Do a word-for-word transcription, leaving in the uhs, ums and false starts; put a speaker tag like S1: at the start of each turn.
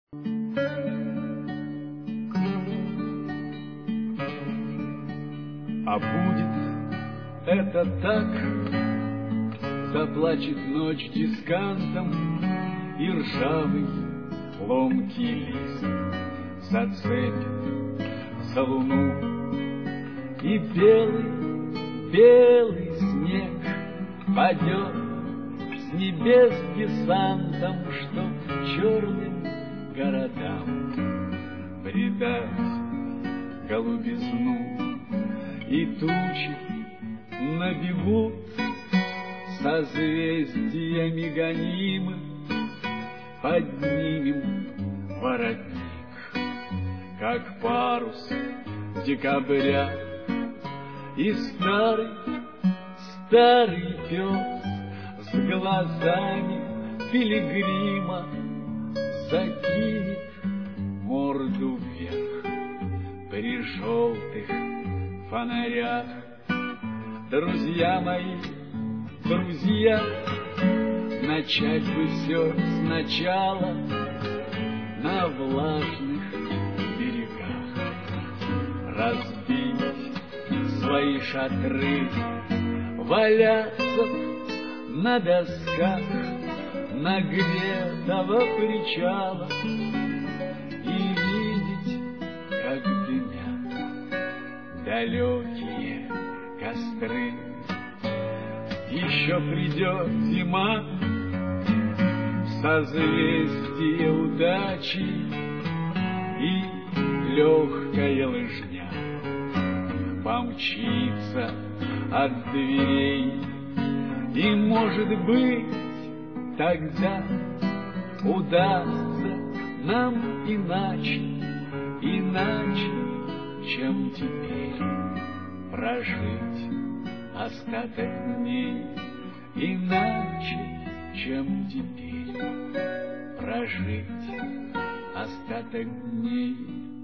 S1: А будет это так, заплачет ночь дискантом, и ржавый ломкий лист зацепит за луну, и белый, белый снег падет с небес десантом, чтоб черным городам придать голубизну. И тучи набегут созвездиями гонимы, поднимем воротник, как парус декабря, и старый, старый пес с глазами пилигрима закинет морду вверх при желтых фонарях. Друзья мои, друзья, начать бы все сначала на влажных берегах, разбить свои шатры, валяться на досках нагретого причала и видеть, как дымят далекие костры. Еще придет зима, созвездие удачи, и легкая лыжня помчится от дверей. И, может быть, тогда удастся нам иначе, иначе, чем теперь, прожить остаток дней, иначе, чем теперь, прожить остаток дней.